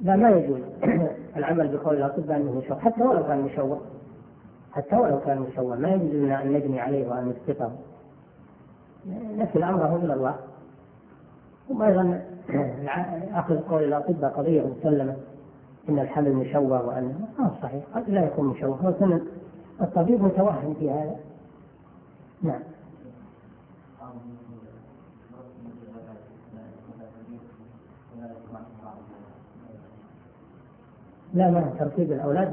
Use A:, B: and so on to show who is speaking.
A: لا، ما يجوز العمل بقول الأطباء أنه مشوه، حتى ولو كان مشوه، ما يجوز لنا أن نجني عليه وأن نسقطه، نكل أمره إلى الله. وأيضا أخذ قول الأطباء قضية مسلمة، إن الحمل مشوه وأنه صحيح، قد لا يكون مشوه، ولكن الطبيب متوهم في هذا. نعم. لا، ترتيب الأولاد